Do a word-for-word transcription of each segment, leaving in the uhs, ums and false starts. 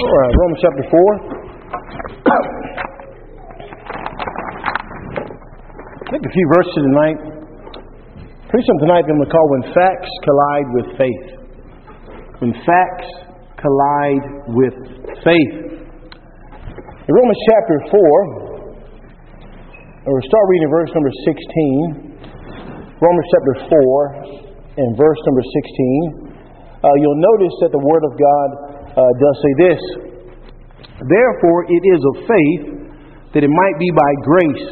All right, Romans chapter four. I think a few verses tonight. Pretty something tonight I'm going to call When Facts Collide with Faith. When Facts Collide with Faith. In Romans chapter four, we'll start reading verse number sixteen. Romans chapter four and verse number sixteen. Uh, you'll notice that the Word of God uh, does say this. Therefore it is of faith that it might be by grace,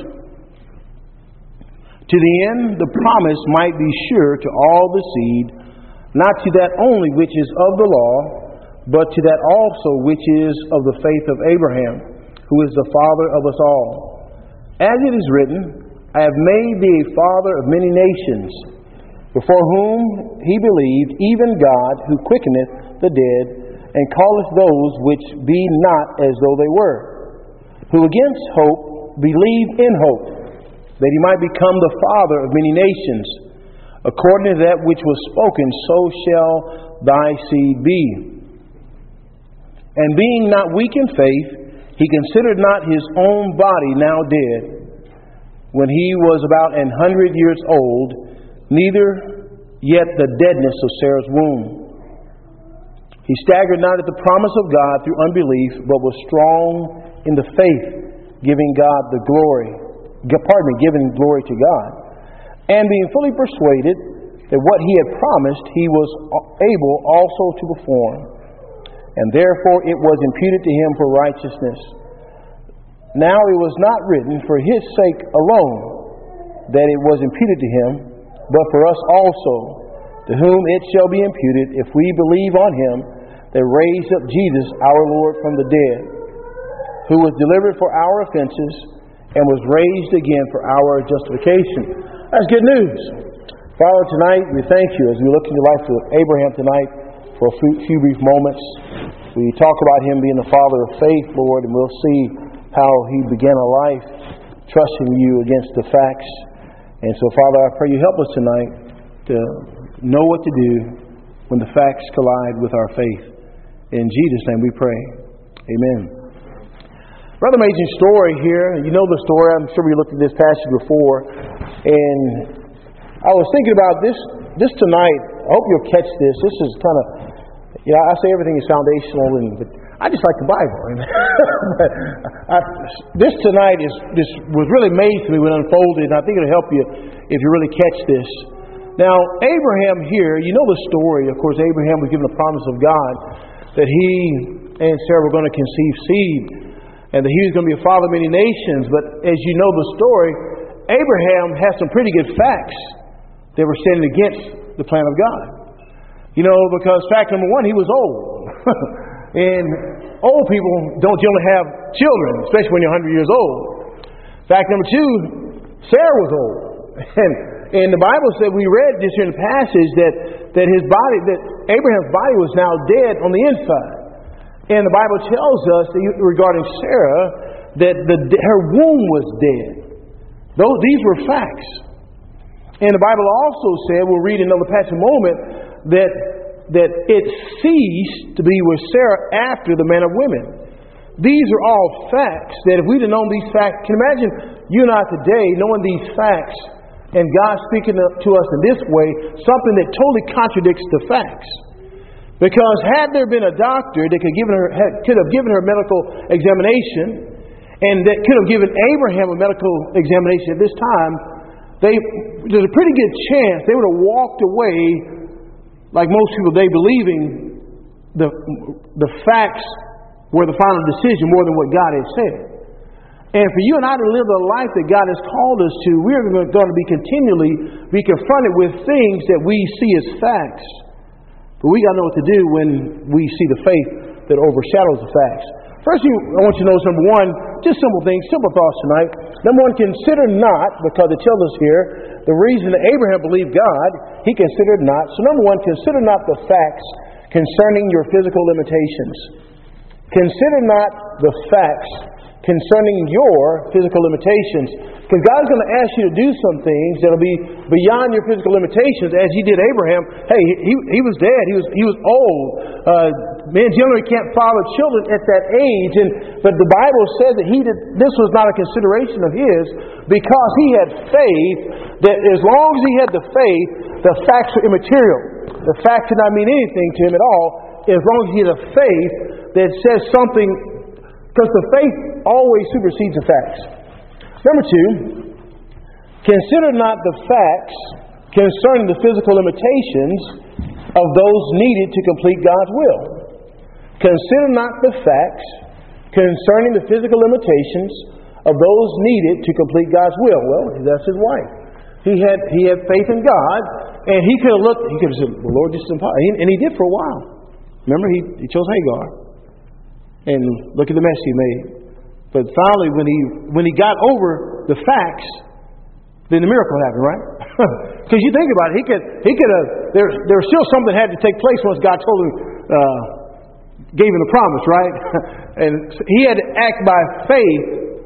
to the end the promise might be sure to all the seed, not to that only which is of the law, but to that also which is of the faith of Abraham, who is the father of us all. As it is written, I have made thee a father of many nations, before whom he believed, even God, who quickeneth the dead, and calleth those which be not as though they were, who against hope believed in hope, that he might become the father of many nations. According to that which was spoken, so shall thy seed be. And being not weak in faith, he considered not his own body now dead, when he was about an hundred years old, neither yet the deadness of Sarah's womb. He staggered not at the promise of God through unbelief, but was strong in the faith, giving God the glory. Pardon me, giving glory to God. And being fully persuaded that what he had promised he was able also to perform. And therefore it was imputed to him for righteousness. Now it was not written for his sake alone that it was imputed to him, but for us also, to whom it shall be imputed if we believe on him that raised up Jesus our Lord from the dead, who was delivered for our offenses and was raised again for our justification. That's good news. Father, tonight we thank you as we look into the life of Abraham tonight for a few brief moments. We talk about him being the father of faith, Lord, and we'll see how he began a life trusting you against the facts. And so, Father, I pray you help us tonight to know what to do when the facts collide with our faith. In Jesus' name we pray. Amen. Rather amazing story here. You know the story. I'm sure we looked at this passage before. And I was thinking about this this tonight. I hope you'll catch this. This is kind of, you know, I say everything is foundational, and but I just like the Bible. but I, this tonight is this was really amazed to me when it unfolded, and I think it'll help you if you really catch this. Now, Abraham here, you know the story. Of course, Abraham was given the promise of God that he and Sarah were going to conceive seed, and that he was going to be a father of many nations. But as you know the story, Abraham has some pretty good facts that were standing against the plan of God. You know, because fact number one, he was old. And old people don't generally have children, especially when you're one hundred years old. Fact number two, Sarah was old. And, and the Bible said, we read this here in the passage, that, that his body, that Abraham's body was now dead on the inside. And the Bible tells us that regarding Sarah, that the, her womb was dead. Those, these were facts. And the Bible also said, we'll read in another passage in a moment, that, that it ceased to be with Sarah after the man of women. These are all facts that if we'd have known these facts, can you imagine you and I today knowing these facts and God speaking to us in this way, something that totally contradicts the facts. Because had there been a doctor that could, given her, had, could have given her a medical examination, and that could have given Abraham a medical examination at this time, they, there's a pretty good chance they would have walked away, like most people today, believing the, the facts were the final decision more than what God had said. And for you and I to live the life that God has called us to, we're going to be continually be confronted with things that we see as facts. But we got to know what to do when we see the faith that overshadows the facts. First thing I want you to know is, number one, just simple things, simple thoughts tonight. Number one, consider not, because it tells us here, the reason that Abraham believed God, he considered not. So number one, consider not the facts concerning your physical limitations. Consider not the facts concerning your physical limitations. Because God's going to ask you to do some things that'll be beyond your physical limitations, as He did Abraham. Hey, he he was dead. He was he was old. Uh, men generally can't father children at that age, and but the Bible says that he did. This was not a consideration of his, because he had faith. That as long as he had the faith, the facts were immaterial. The facts did not mean anything to him at all, as long as he had a faith that says something. Because the faith always supersedes the facts. Number two, consider not the facts concerning the physical limitations of those needed to complete God's will. Consider not the facts concerning the physical limitations of those needed to complete God's will. Well, that's his wife. He had he had faith in God, and he could have looked. He could have said, "Well, Lord, this is impossible," and he did for a while. Remember, he, he chose Hagar, and look at the mess he made. But finally, when he when he got over the facts, then the miracle happened, right? Because you think about it, he could he could have there there was still something that had to take place once God told him, uh, gave him the promise, right? And he had to act by faith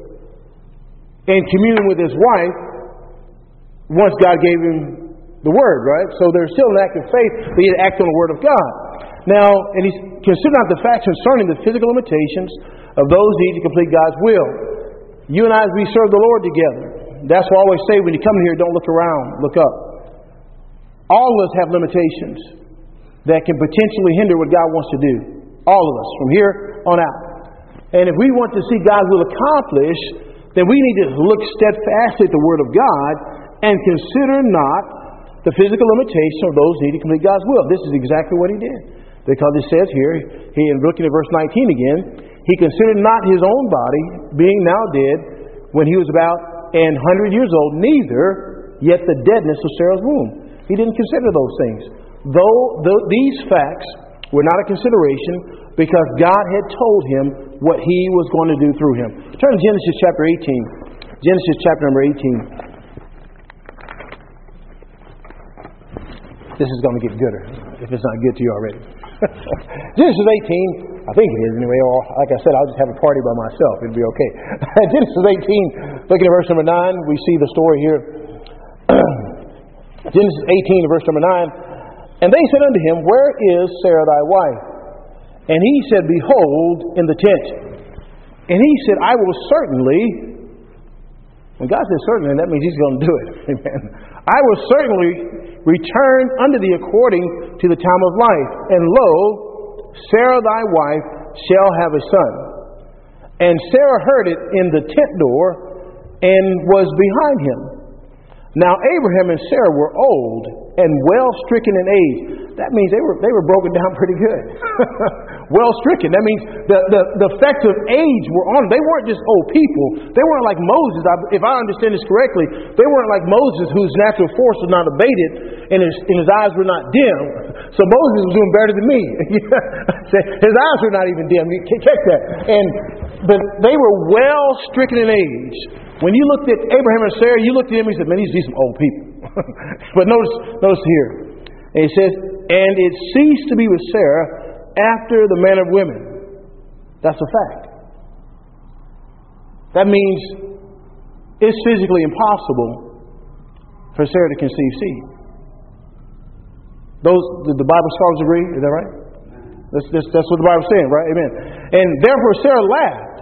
in communion with his wife once God gave him the word, right? So there's still an act of faith, but he had to act on the word of God. Now, and he's consider not the facts concerning the physical limitations of those needed to complete God's will. You and I, we serve the Lord together. That's why I always say, when you come here, don't look around, look up. All of us have limitations that can potentially hinder what God wants to do. All of us, from here on out. And if we want to see God's will accomplished, then we need to look steadfastly at the Word of God and consider not the physical limitation of those needing to complete God's will. This is exactly what he did. Because it says here, he, in looking at verse nineteen again, he considered not his own body, being now dead, when he was about an hundred years old, neither yet the deadness of Sarah's womb. He didn't consider those things. Though the, these facts were not a consideration, because God had told him what he was going to do through him. Turn to Genesis chapter eighteen. Genesis chapter number eighteen. This is going to get gooder, if it's not good to you already. Genesis eighteen, I think it is anyway, or like I said, I'll just have a party by myself. It'll be okay. Genesis eighteen, looking at verse number nine, we see the story here. Genesis eighteen, verse number nine. And they said unto him, Where is Sarah thy wife? And he said, Behold, in the tent. And he said, I will certainly, when God says certainly, that means he's going to do it. Amen. I will certainly return unto thee according to the time of life. And lo, Sarah thy wife shall have a son. And Sarah heard it in the tent door and was behind him. Now Abraham and Sarah were old and well stricken in age. That means they were they were broken down pretty good. Well stricken. That means the, the, the effects of age were on them. They weren't just old people. They weren't like Moses. If I understand this correctly, they weren't like Moses, whose natural force was not abated and his, and his eyes were not dim. So Moses was doing better than me. His eyes were not even dim. You catch that. And but they were well stricken in age. When you looked at Abraham and Sarah, you looked at him and you said, man, these are some old people. But notice, notice here. And he says, and it ceased to be with Sarah after the manner of women. That's a fact. That means it's physically impossible for Sarah to conceive seed. Those, did the Bible scholars agree? Is that right? That's, that's, that's what the Bible's saying, right? Amen. And therefore Sarah laughed.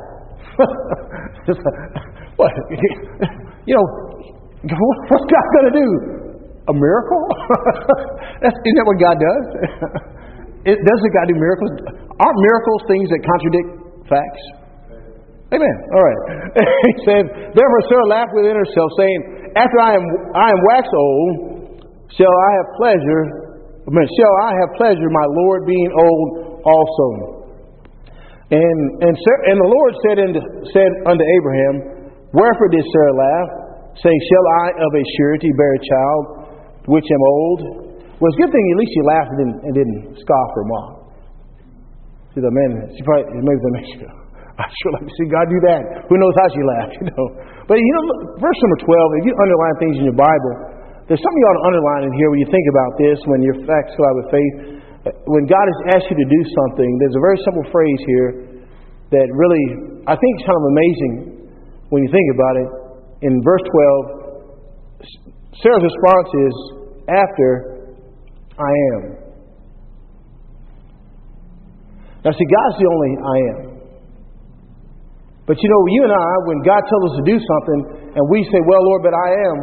What? You know, what's God going to do? A miracle? That's, isn't that what God does? It, doesn't God do miracles? Aren't miracles things that contradict facts? Amen. All right. He said, therefore Sarah laughed within herself, saying, After I am I am waxed old, shall I have pleasure? I mean, shall I have pleasure, my Lord being old also? And and and the Lord said unto, said unto Abraham, Wherefore did Sarah laugh, saying, Shall I of a surety bear a child, which am old? Well, it's a good thing at least she laughed and didn't, and didn't scoff or mock. See, the man, she probably, maybe that makes you, I sure like to see God do that. Who knows how she laughed, you know. But, you know, verse number twelve, if you underline things in your Bible, there's something you ought to underline in here when you think about this, when your facts collide with faith. When God has asked you to do something, there's a very simple phrase here. that really, I think it's kind of amazing when you think about it. In verse twelve, Sarah's response is, after I am. Now see, God's the only I am. But you know, you and I, when God tells us to do something, and we say, well, Lord, but I am,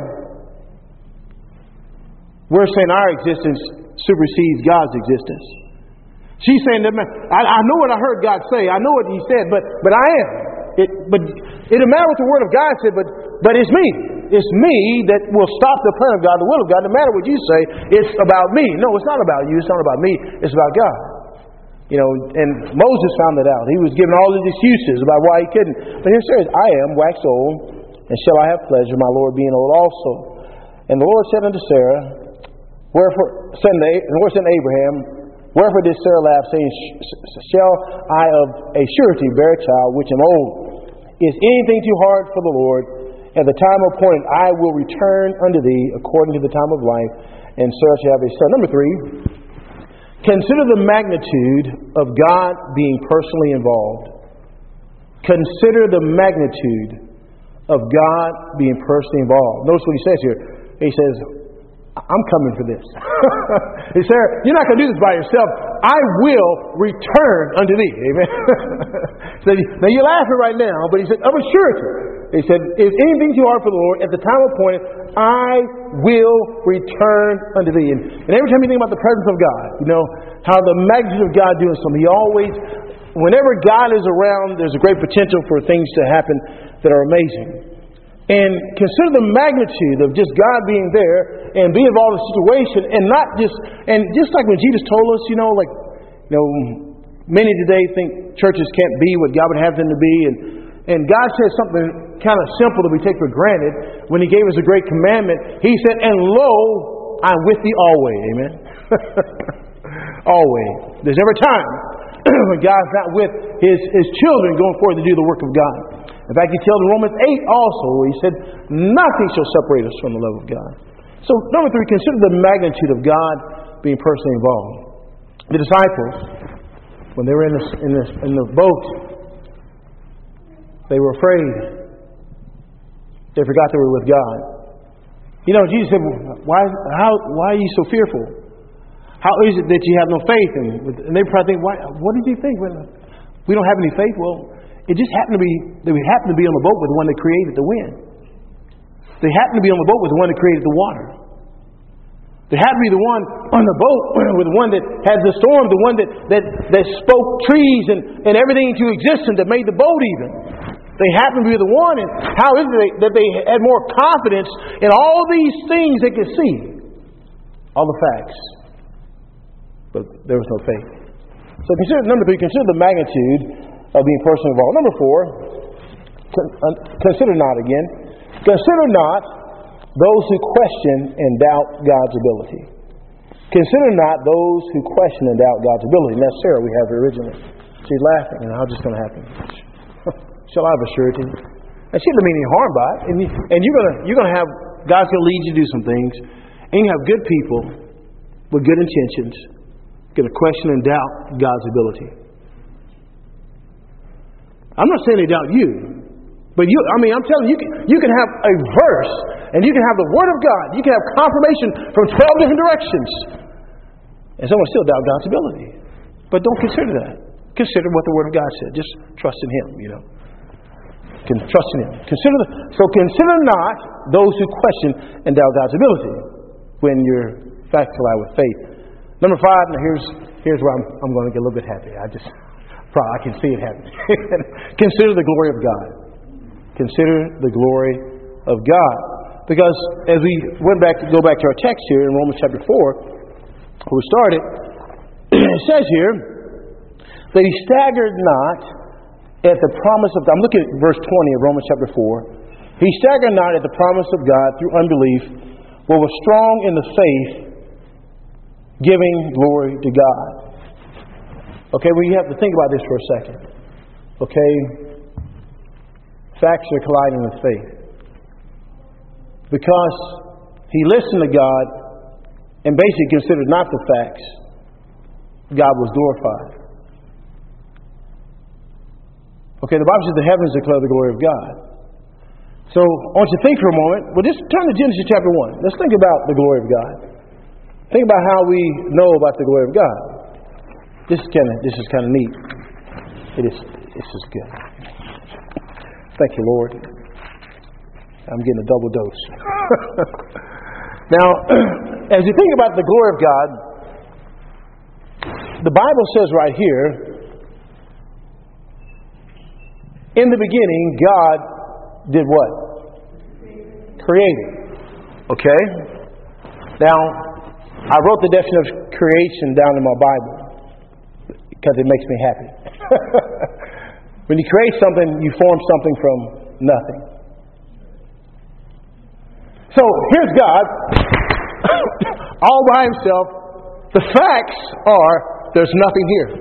we're saying our existence supersedes God's existence. She's saying, that, I, I know what I heard God say. I know what He said, but but I am. It, but it doesn't matter what the Word of God said, but, but it's me. It's me that will stop the plan of God, the will of God. No matter what you say, it's about me. No, it's not about you. It's not about me. It's about God. You know, and Moses found that out. He was given all these excuses about why he couldn't. But here it says, I am waxed old, and shall I have pleasure, my Lord being old also. And the Lord said unto Sarah, wherefore, said the Lord said unto Abraham, wherefore did Sarah laugh, saying, shall I of a surety bear a child, which am old? Is anything too hard for the Lord? At the time appointed, I will return unto thee according to the time of life, and Sarah shall have a son. Number three, consider the magnitude of God being personally involved. Consider the magnitude of God being personally involved. Notice what he says here. He says, I'm coming for this. He said, you're not going to do this by yourself. I will return unto thee. Amen. So, now you're laughing right now, but he said, of a surety. He said, is anything too hard for the Lord? At the time appointed, I will return unto thee. And, and every time you think about the presence of God, you know, how the magnitude of God doing something, He always, whenever God is around, there's a great potential for things to happen that are amazing. And consider the magnitude of just God being there and being involved in the situation, and not just, and just like when Jesus told us, you know, like, you know, many today think churches can't be what God would have them to be, and and God says something kind of simple that we take for granted when He gave us a great commandment. He said, and lo, I'm with thee always. Amen. Always. There's never a time when God's not with His, His children going forward to do the work of God. In fact, He tells in Romans eight also, He said, nothing shall separate us from the love of God. So, number three, consider the magnitude of God being personally involved. The disciples, when they were in the, in the, in the boat, they were afraid. They forgot they were with God. You know, Jesus said, why, how, why are you so fearful? How is it that you have no faith? And, and they probably think, why, what did you think? We don't have any faith? Well, it just happened to be that we happened to be on the boat with the one that created the wind. They happened to be on the boat with the one that created the water. They happened to be the one on the boat with the one that had the storm, the one that, that, that spoke trees and, and everything into existence, that made the boat even. They happened to be the one, and how is it that they had more confidence in all these things they could see? All the facts. But there was no faith. So consider, number three, consider the magnitude of being personally involved. Number four, consider not again. Consider not those who question and doubt God's ability. Consider not those who question and doubt God's ability. And that's Sarah we have here originally. She's laughing, and how's this going to happen? Shall I have a surety? And she didn't mean any harm by it. And, you, and you're going to you're going to have, God's going to lead you to do some things. And you have good people with good intentions going to question and doubt God's ability. I'm not saying they doubt you, but you, I mean, I'm telling you, you can, you can have a verse, and you can have the Word of God. You can have confirmation from twelve different directions, and someone still doubt God's ability. But don't consider that. Consider what the Word of God said. Just trust in Him, you know. Can trust in Him. Consider the, so consider not those who question and doubt God's ability when you're factual with faith. Number five, now here's here's where I'm I'm going to get a little bit happy. I just probably I can see it happening. Consider the glory of God. Consider the glory of God. Because as we went back to go back to our text here in Romans chapter four, where we started, it says here that he staggered not at the promise of God. I'm looking at verse twenty of Romans chapter four. He staggered not at the promise of God through unbelief, but was strong in the faith, giving glory to God. Okay, well, you have to think about this for a second. Okay? Facts are colliding with faith. Because he listened to God and basically considered not the facts, God was glorified. Okay, the Bible says the heavens declare the glory of God. So I want you to think for a moment. Well, just turn to Genesis chapter one. Let's think about the glory of God. Think about how we know about the glory of God. This is kind of this is kind of neat. It is. This is good. Thank you, Lord. I'm getting a double dose. Now, as you think about the glory of God, the Bible says right here, in the beginning, God did what? Created. Okay? Now, I wrote the definition of creation down in my Bible because it makes me happy. When you create something, you form something from nothing. So, here's God, all by himself. The facts are, there's nothing here.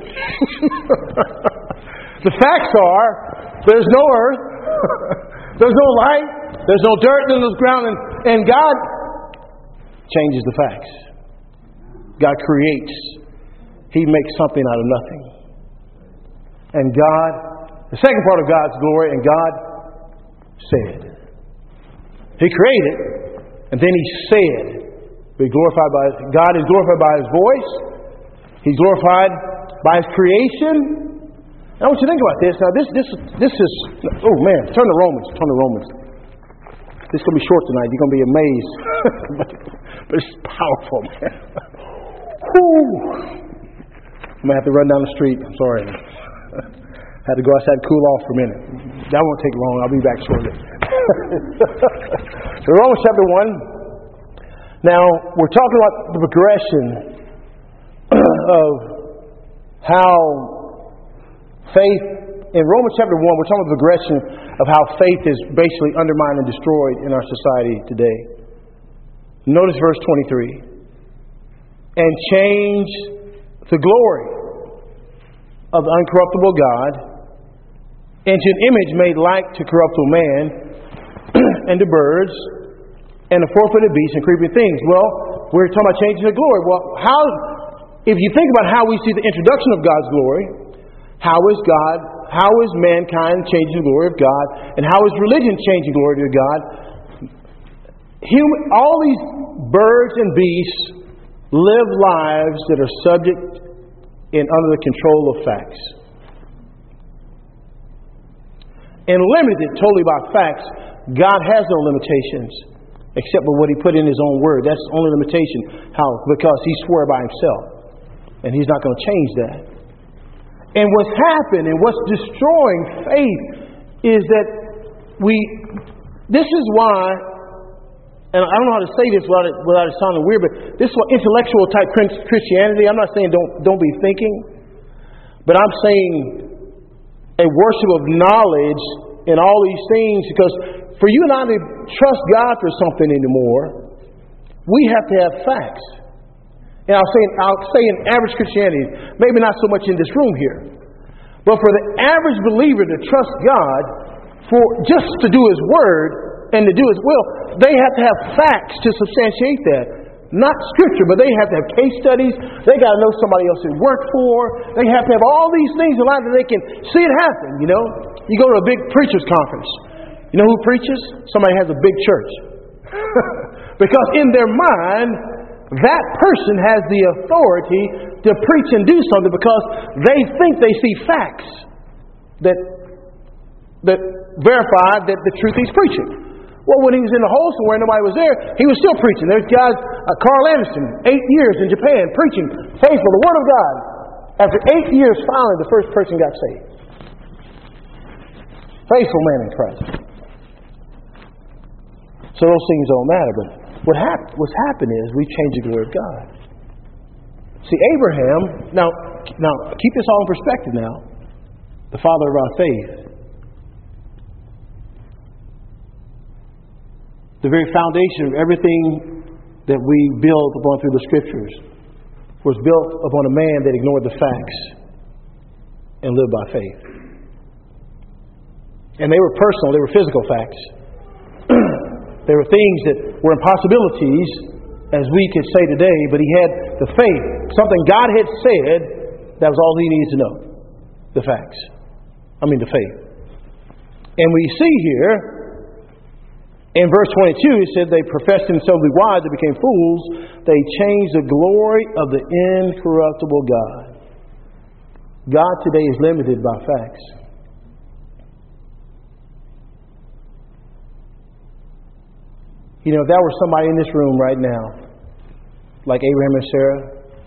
The facts are, there's no earth, there's no light, there's no dirt, there's no ground, and, and God changes the facts. God creates. He makes something out of nothing. And God, the second part of God's glory, and God said. He created, and then He said. Be glorified by God is glorified by His voice. He's glorified by His creation. Now, I want you to think about this. Now, this, this, this is. Oh man, turn to Romans. Turn to Romans. This is going to be short tonight. You're going to be amazed, but, but it's powerful, man. Whew. I'm gonna have to run down the street. I'm sorry. Had to go outside and cool off for a minute. That won't take long. I'll be back shortly. So Romans chapter one. Now, we're talking about the progression of how faith, in Romans chapter one, we're talking about the progression of how faith is basically undermined and destroyed in our society today. Notice verse twenty-three. And change the glory of the uncorruptible God into an image made like to corruptible man and to birds and the four-footed beasts and creeping things. Well, we're talking about changing the glory. Well, how, if you think about how we see the introduction of God's glory, how is God, how is mankind changing the glory of God, and how is religion changing glory to God? Human, all these birds and beasts live lives that are subject and under the control of facts. And limited totally by facts, God has no limitations except for what He put in His own word. That's the only limitation. How? Because He swore by Himself. And He's not going to change that. And what's happened and what's destroying faith is that we, this is why, and I don't know how to say this without it, without it sounding weird, but this is what intellectual type Christianity, I'm not saying don't, don't be thinking, but I'm saying a worship of knowledge in all these things, because for you and I to trust God for something anymore, we have to have facts. And I'll say, I'll say in average Christianity, maybe not so much in this room here, but for the average believer to trust God for just to do His word and to do His will, they have to have facts to substantiate that. Not scripture, but they have to have case studies. They got to know somebody else they work for. They have to have all these things in life that they can see it happen, you know. You go to a big preacher's conference. You know who preaches? Somebody has a big church. Because in their mind, that person has the authority to preach and do something because they think they see facts that that verify that the truth he's preaching. Well, when he was in the hole somewhere, nobody was there, he was still preaching. There's guys, uh, Carl Anderson, eight years in Japan, preaching faithful, the Word of God. After eight years, finally, the first person got saved. Faithful man in Christ. So those things don't matter, but what hap- what's happened is we've changed the glory of God. See, Abraham, now, now keep this all in perspective now. The father of our faith. The very foundation of everything that we build upon through the Scriptures was built upon a man that ignored the facts and lived by faith. And they were personal, they were physical facts. They were things that were impossibilities, as we could say today, but he had the faith. Something God had said, that was all he needed to know. The facts. I mean the faith. And we see here, in verse twenty-two, it said they professed themselves to be wise, they became fools. They changed the glory of the incorruptible God. God today is limited by facts. You know, if there were somebody in this room right now, like Abraham and Sarah,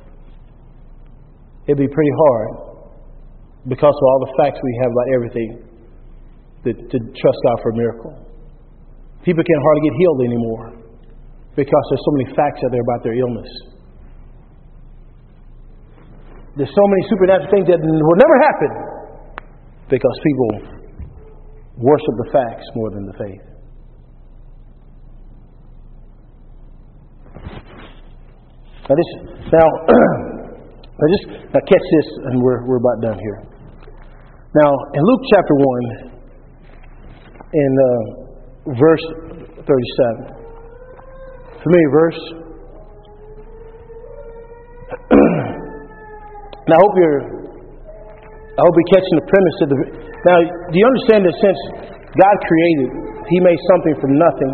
it'd be pretty hard, because of all the facts we have about everything, to, to trust God for a miracle. People can't hardly get healed anymore because there's so many facts out there about their illness. There's so many supernatural things that will never happen because people worship the facts more than the faith. Now, this, now, now just now catch this, and we're we're about done here. Now, in Luke chapter one, in uh, verse thirty-seven, familiar verse. Now, I hope you're. I hope you're catching the premise of the. Now, do you understand that since God created, He made something from nothing?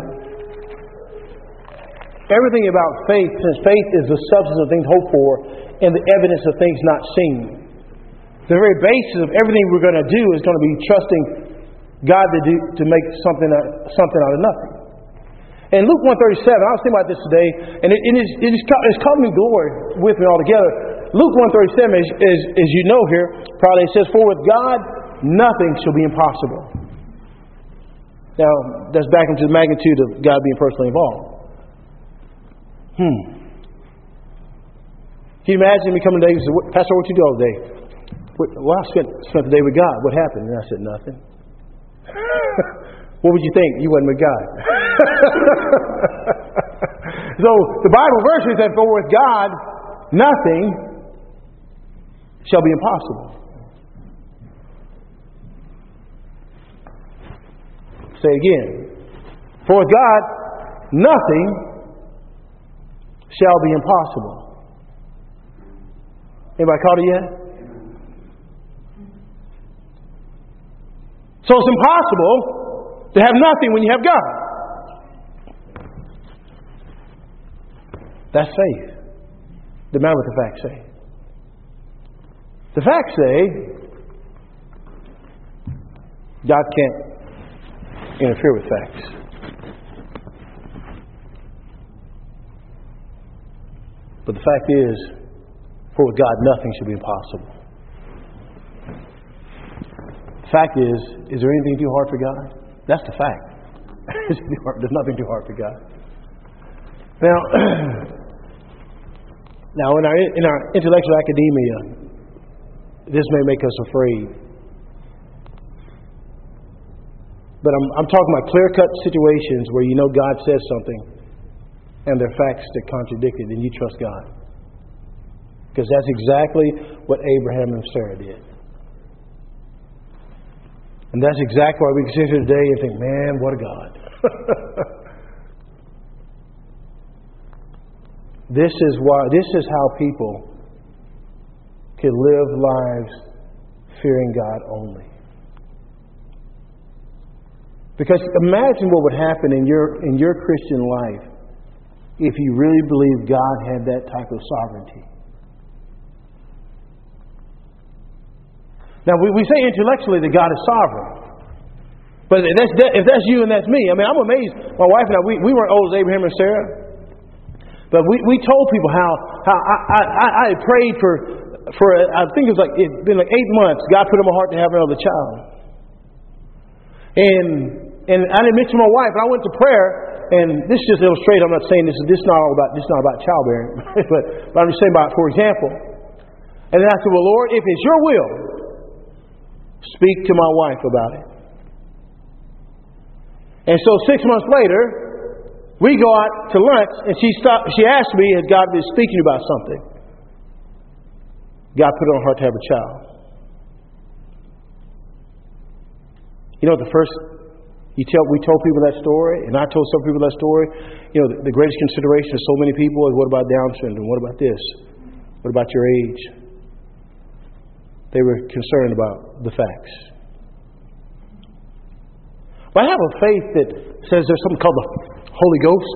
Everything about faith, since faith is the substance of things hoped for and the evidence of things not seen. The very basis of everything we're going to do is going to be trusting God to do to make something something out of nothing. In Luke one thirty-seven, I was thinking about this today, and it, it is it is it's caught me glory with me altogether. Luke one thirty-seven, is, is, as you know here, probably it says, "For with God nothing shall be impossible." Now, that's back into the magnitude of God being personally involved. Hmm. Can you imagine me coming today and say, "Pastor, what you do all day?" "Well, I spent, spent the day with God." "What happened?" And I said, "Nothing." What would you think? You wasn't with God. So the Bible verse is that, "For with God nothing shall be impossible." Say it again. "For with God nothing shall be impossible." Anybody caught it yet? So it's impossible to have nothing when you have God. That's faith. No matter what the facts say. The facts say God can't interfere with facts. But the fact is, for with God nothing should be impossible. The fact is, is there anything too hard for God? That's the fact. There's nothing too hard for God. Now, now in our in our intellectual academia, this may make us afraid. But I'm I'm talking about clear-cut situations where you know God says something, and there are facts that contradict it, and you trust God. Because that's exactly what Abraham and Sarah did. And that's exactly why we can sit here today and think, man, what a God. This is why this is how people can live lives fearing God only. Because imagine what would happen in your in your Christian life if you really believed God had that type of sovereignty. Now, we, we say intellectually that God is sovereign. But if that's, if that's you and that's me, I mean, I'm amazed. My wife and I, we, we weren't old as Abraham and Sarah. But we, we told people how, how I, I, I had prayed for, for, I think it was like, it's been like eight months. God put in my heart to have another child. And, and I didn't mention my wife, but I went to prayer. And this just illustrates, I'm not saying this is this is not all about this is not about childbearing, but, but I'm just saying about, for example. And then I said, well, Lord, if it's your will, speak to my wife about it. And so six months later, we go out to lunch, and she stopped. She asked me, "Has God been speaking about something?" God put it on her heart to have a child. You know, the first you tell we told people that story, and I told some people that story. You know, the, the greatest consideration of so many people is, what about Down syndrome? What about this? What about your age? They were concerned about the facts. But I have a faith that says there's something called the Holy Ghost.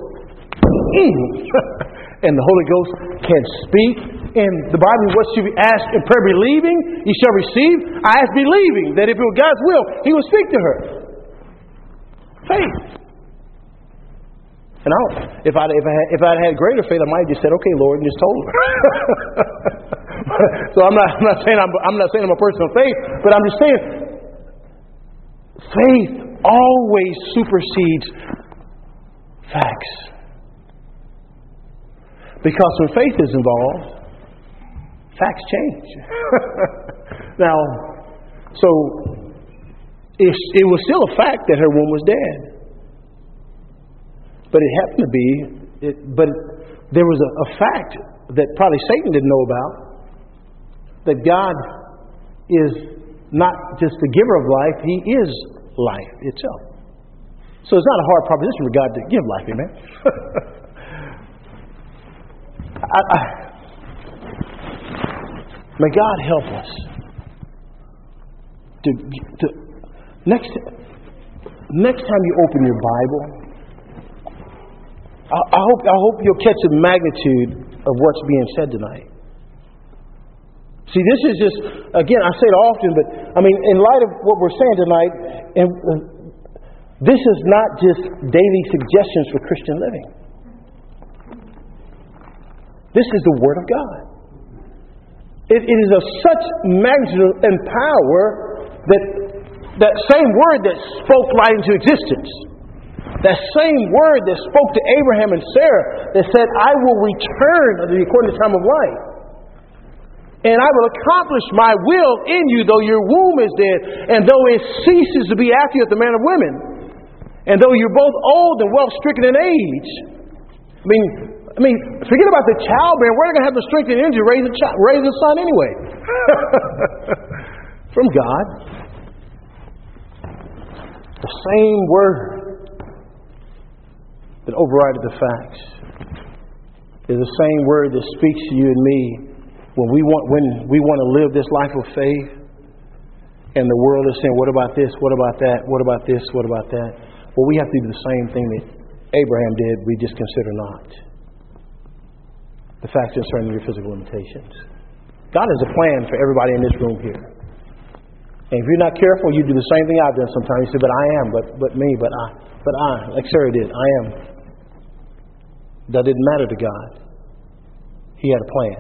And the Holy Ghost can speak. And the Bible, what should we ask in prayer believing, you shall receive. I ask believing that if it was God's will, He would speak to her. Faith. And I don't, if I if I had, if I'd had greater faith, I might have just said, "Okay, Lord," and just told her. So I'm not I'm not saying I'm I'm not saying I'm a person of faith, but I'm just saying faith always supersedes facts. Because when faith is involved, facts change. Now, so it, it was still a fact that her womb was dead. But it happened to be, it, but there was a, a fact that probably Satan didn't know about, that God is not just the giver of life, He is life itself. So it's not a hard proposition for God to give life, amen? I, I, may God help us to, to next next time you open your Bible, I, I hope I hope you'll catch the magnitude of what's being said tonight. See, this is just, again, I say it often, but I mean, in light of what we're saying tonight, and uh, this is not just daily suggestions for Christian living. This is the Word of God. It, it is of such magnitude and power that that same Word that spoke light into existence, that same Word that spoke to Abraham and Sarah, that said, "I will return according to the time of life, and I will accomplish my will in you, though your womb is dead, and though it ceases to be after you at the man of women, and though you're both old and well stricken in age." I mean, I mean, forget about the childbearing. We're not going to have the strength and energy to raise a child, raise a son anyway. From God. The same Word that overrided the facts is the same Word that speaks to you and me when we want when we want to live this life of faith, and the world is saying, "What about this? What about that? What about this? What about that?" Well, we have to do the same thing that Abraham did. We just consider not the facts concerning your physical limitations. God has a plan for everybody in this room here. And if you're not careful, you do the same thing I've done sometimes. You say, "But I am, but but me, but I, but I," like Sarah did. I am. That didn't matter to God. He had a plan.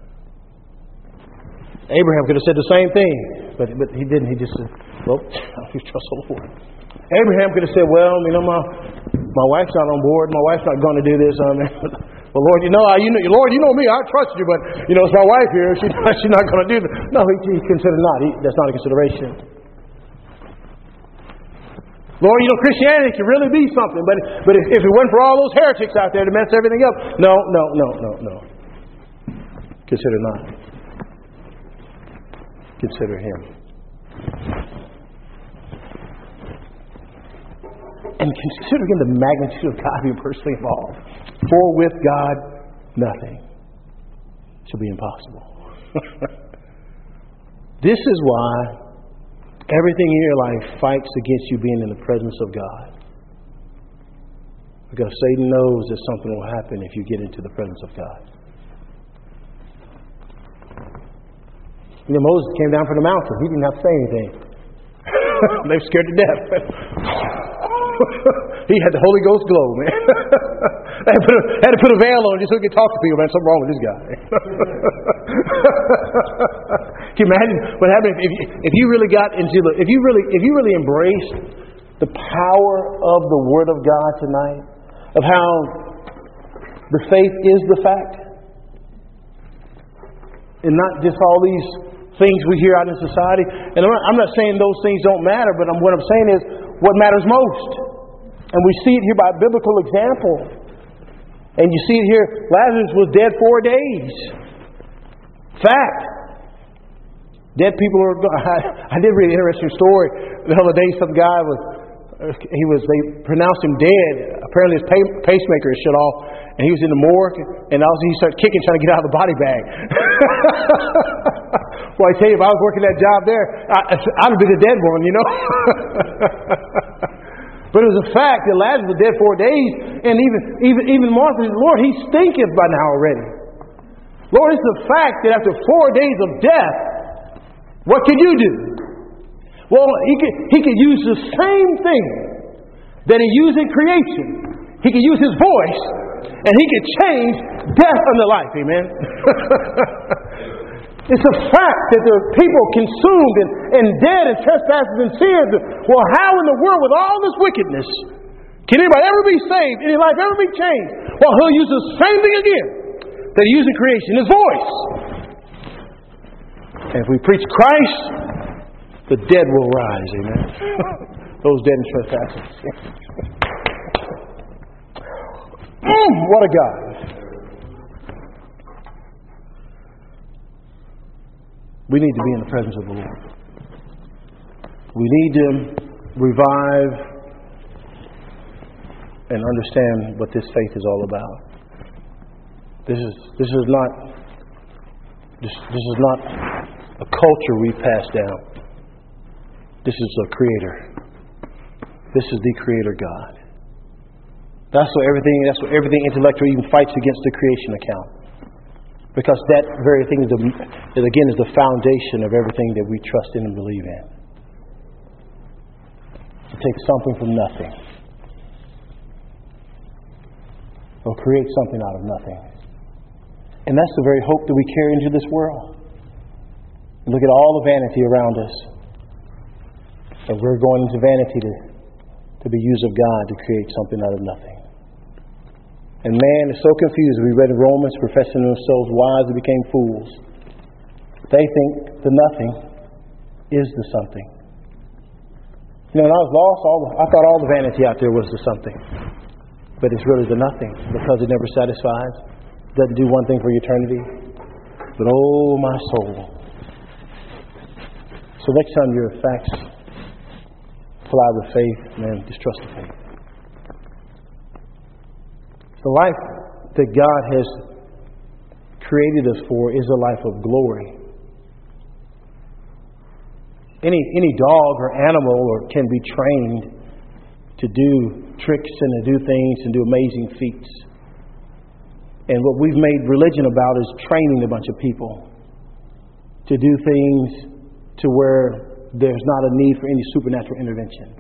Abraham could have said the same thing, but but he didn't. He just said, "Well, you trust the Lord." Abraham could have said, "Well, you know, my my wife's not on board. My wife's not going to do this." I mean, well, Lord, you know, I, you know, Lord, you know me. I trust you, but you know, it's my wife here. She, she's not going to do this. No, he, he considered not. He, that's not a consideration. Lord, you know, Christianity can really be something, but but if, if it wasn't for all those heretics out there to mess everything up, no, no, no, no, no. Consider not. Consider Him. And consider again the magnitude of God being personally involved. For with God, nothing shall be impossible. This is why everything in your life fights against you being in the presence of God. Because Satan knows that something will happen if you get into the presence of God. You know, Moses came down from the mountain. He didn't have to say anything. They were scared to death. He had the Holy Ghost glow, man. had, to put a, had to put a veil on just so he could talk to people. Man, something wrong with this guy. Can you imagine what happened if, if, if you really got into the, if you really, if you really embraced the power of the Word of God tonight, of how the faith is the fact, and not just all these things we hear out in society. And I'm not, I'm not saying those things don't matter, but I'm, what I'm saying is what matters most. And we see it here by biblical example. And you see it here, Lazarus was dead four days. Fact. Dead people are. I, I did read an interesting story the other day. Some guy was, he was. They pronounced him dead. Apparently his pacemaker is shut off, and he was in the morgue. And all of a sudden he started kicking, trying to get out of the body bag. Well, I tell you, if I was working that job there, I, I'd have been a dead one, you know. But it was a fact that Lazarus was dead four days, and even even even Martha said, Lord, he stinketh by now already. Lord, it's a fact that after four days of death, what can you do? Well, he could, he could use the same thing that he used in creation. He could use his voice, and he could change death unto life. Amen. It's a fact that the people consumed and, and dead in trespasses and sins. Well, how in the world with all this wickedness can anybody ever be saved? Any life ever be changed? Well, he'll use the same thing again that he used in creation, his voice. And if we preach Christ, the dead will rise. Amen. Those dead in trespasses. mm, what a God. We need to be in the presence of the Lord. We need to revive and understand what this faith is all about. This is this is not this, this is not a culture we pass down. This is a creator. This is the creator God. That's what everything that's what everything intellectual even fights against the creation account. Because that very thing, is, the, is again, is the foundation of everything that we trust in and believe in. To take something from nothing, or create something out of nothing. And that's the very hope that we carry into this world. Look at all the vanity around us. And we're going into vanity to, to be used of God to create something out of nothing. And man is so confused. We read in Romans, professing themselves wise, they became fools. They think the nothing is the something. You know, when I was lost, all the, I thought all the vanity out there was the something. But it's really the nothing, because it never satisfies. It doesn't do one thing for eternity. But oh, my soul. So next time your facts fly with faith, man, just trust the faith. The life that God has created us for is a life of glory. Any any dog or animal or can be trained to do tricks and to do things and do amazing feats. And what we've made religion about is training a bunch of people to do things to where there's not a need for any supernatural intervention.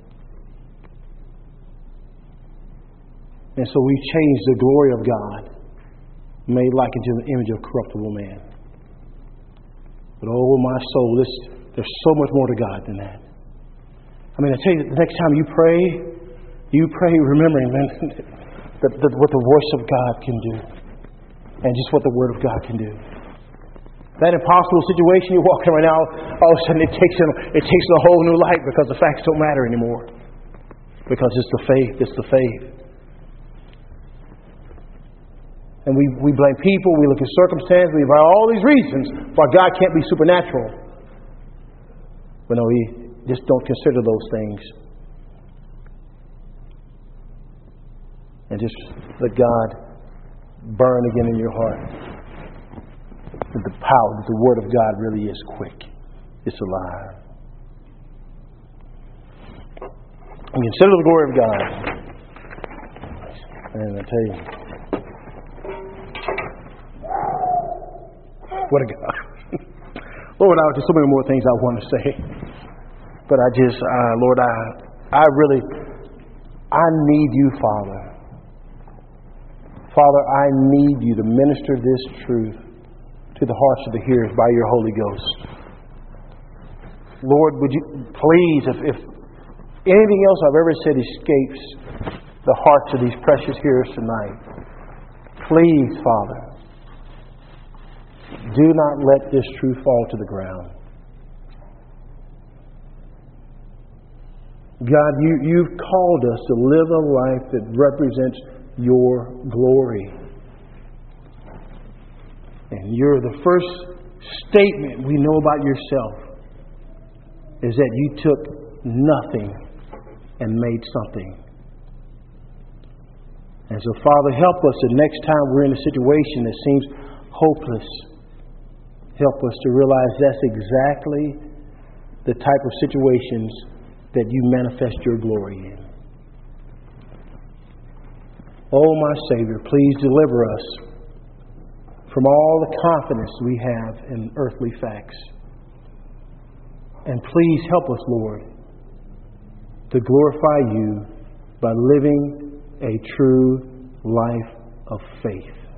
And so we changed the glory of God, made like into the image of corruptible man. But oh, my soul, this, there's so much more to God than that. I mean, I tell you, the next time you pray, you pray remembering, man, that, that what the voice of God can do, and just what the Word of God can do. That impossible situation you're walking right now, all of a sudden it takes it takes a whole new light, because the facts don't matter anymore. Because it's the faith, it's the faith. And we, we blame people, we look at circumstances, we find all these reasons why God can't be supernatural. But no, we just don't consider those things. And just let God burn again in your heart. That the power, that the Word of God really is quick. It's alive. And consider the glory of God. And I tell you, what a God. Lord, I there's so many more things I want to say. But I just, uh, Lord, I I really, I need you, Father. Father, I need you to minister this truth to the hearts of the hearers by your Holy Ghost. Lord, would you please, if, if anything else I've ever said escapes the hearts of these precious hearers tonight, please, Father, do not let this truth fall to the ground. God, you, you've called us to live a life that represents your glory. And you're the first statement we know about yourself is that you took nothing and made something. And so, Father, help us the next time we're in a situation that seems hopeless. Help us to realize that's exactly the type of situations that you manifest your glory in. Oh, my Savior, please deliver us from all the confidence we have in earthly facts. And please help us, Lord, to glorify You by living a true life of faith.